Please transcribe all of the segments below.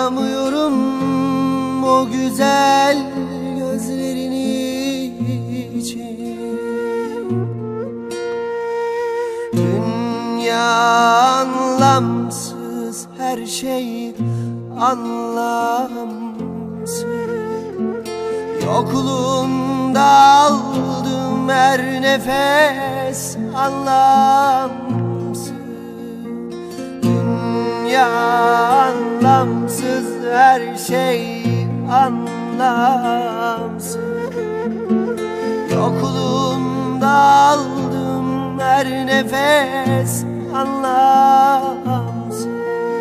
Ağlayamıyorum o güzel gözlerini için. Dünya anlamsız, her şey anlamsız. Yokluğunda aldım her nefes anlamsız. Dünya anlamsız, her şey anlamsız. Yokluğunda aldım her nefes anlamsız.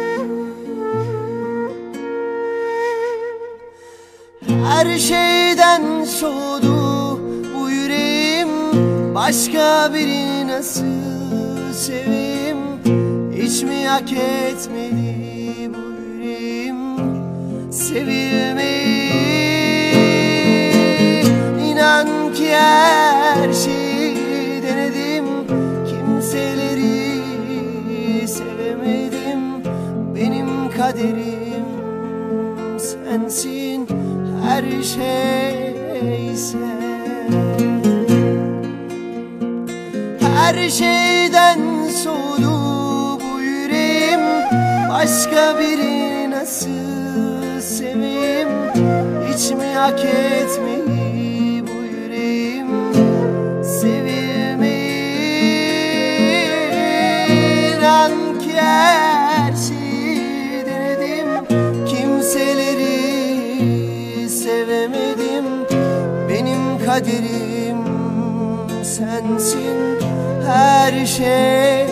Her şeyden soğudu bu yüreğim, başka birini nasıl seveyim? Hiç mi hak etmedi bu yüreğim sevilmeyi? İnan ki her şeyi denedim, kimseleri sevemedim. Benim kaderim sensin, her şeyse. Her şeyden soğudu bu yüreğim, başka birini nasıl seveyim? Hiç mi hak etmedi bu yüreğim sevilmeyi? İnan ki her şeyi denedim, kimseleri sevemedim. Benim kaderim sensin, her şey.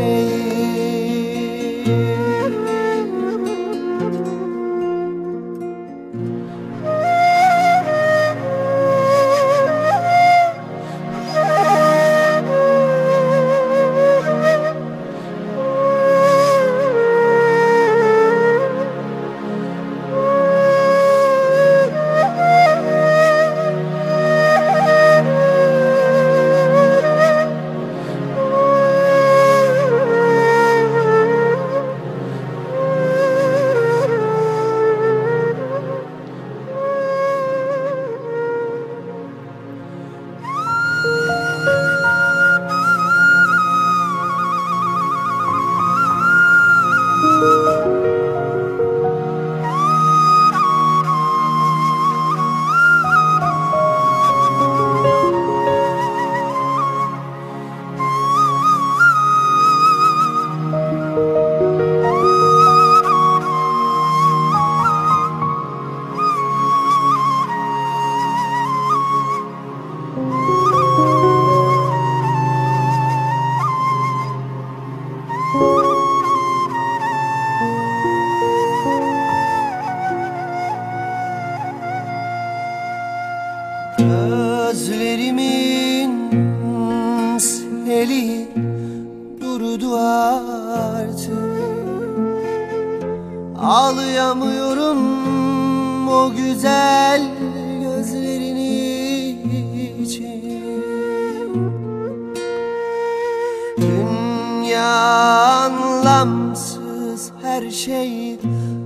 Gözlerimin seli durdu artık. Ağlayamıyorum o güzel gözlerini için. Dünya anlamsız, her şey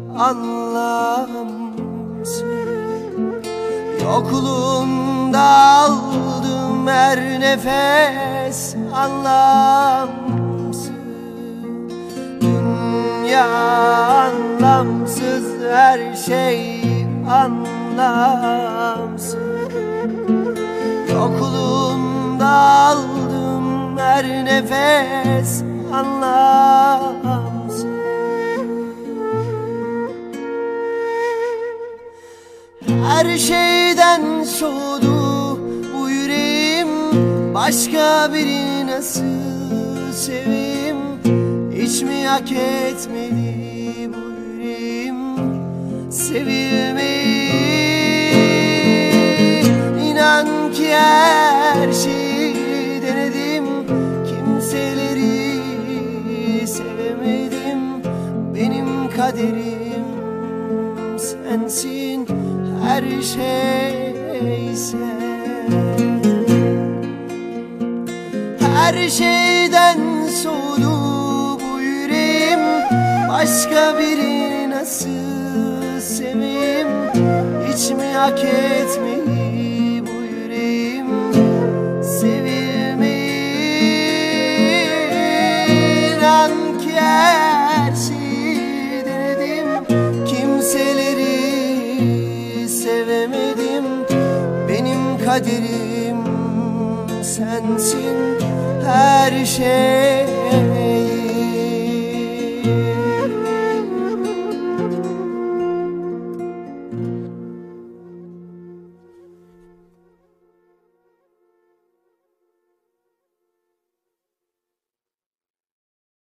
anlamsız. Yokluğunda aldım her nefes anlamsız. Dünya anlamsız, her şey anlamsız. Yokluğunda aldım her nefes anlamsız. Her şeyden soğudu bu yüreğim, başka birini nasıl seveyim? Hiç mi hak etmedi bu yüreğim sevilmeyi? İnan ki her şeyi denedim, kimseleri sevemedim. Benim kaderim sensin, her şeyse. Her şeyden soğudu bu yüreğim, başka birini nasıl hiç mi hak etmeyi bu yüreğim sevilmeyi? İnan ki her şeyi denedim, kimseleri sevemedim. Benim kaderim sensin, her şey